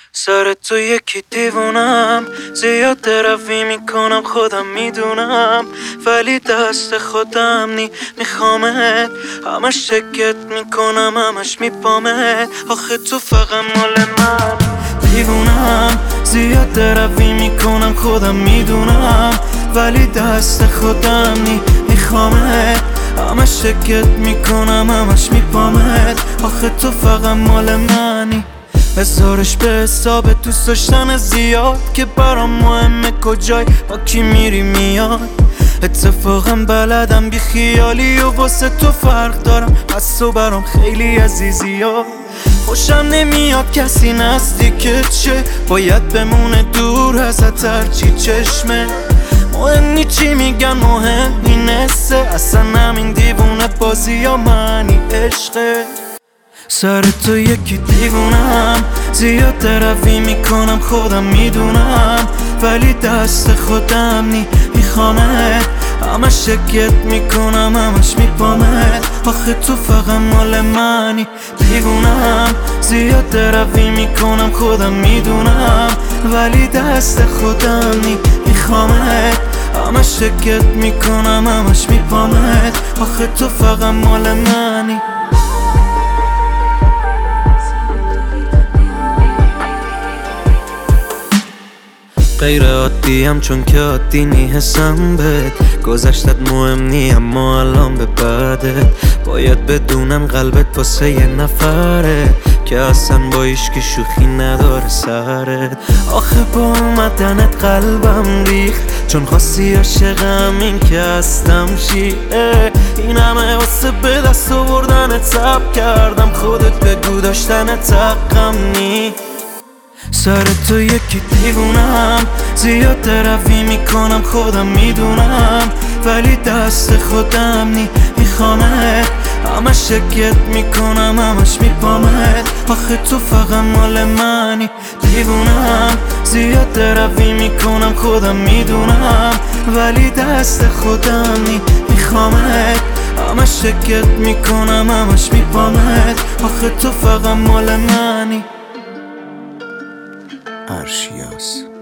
سر تو یکی دیوونم، زیاد روی میکنم خودم میدونم، ولی دست خودم نی میخوامت، همش شکت میکنم همش میپامت. آخه تو فقط مال من دیوونم، زیاد روی میکنم خودم میدونم، ولی دست خودم نی میخوامت، همش شکت میکنم همش میپامت. آخه تو فقط مال منی، بذارش به حساب دوست داشتن زیاد که برام مهمه کجای با کی میری میاد. اتفاقا بلدم بی خیالی و واسه تو فرق دارم، پس تو برام خیلی عزیزی ها. خوشم نمیاد کسی نزدیکت شه، باید بمونه دور ازت هرچی چشمه. مهم نی چی میگن مهم اینسته، اصلا همین دیوونه بازی یا منی عشقه. سر تو یکی دیوونم، زیاد روی میکنم خودم میدونم، ولی دست خودم نی میخوامت، همش شکت میکنم همش میپامت. آخه تو فقط مال منی دیوونم، زیاد روی میکنم خودم میدونم، ولی دست خودم نی میخوامت، همش شکت میکنم همش میپامت. آخه تو فقط مال منی. غیر عادیم چون که عادی نی حسم بهت، گذشتت مهم نی اما الان به بعدت باید بدونم قلبت واسه یه نفره که اصلا با ایشکی شوخی نداره سرت. آخه با اومدنت قلبم ریخت، چون خواستی عاشقم این که هستم شیعه. این همه واسه به دست آوردنت صبر کردم، خودت بگو داشتنت حقم نی. سر تو یکی دیوونم، زیاد روی میکنم خودم میدونم، ولی دست خودم نی میخوامت، همش شکت میکنم همش میپامت. آخه تو فقط مال منی دیوونم، زیاد روی میکنم خودم میدونم، ولی دست خودم نی میخوامت، همش شکت میکنم همش میپامت. آخه تو فقط مال منی. ارشیاس.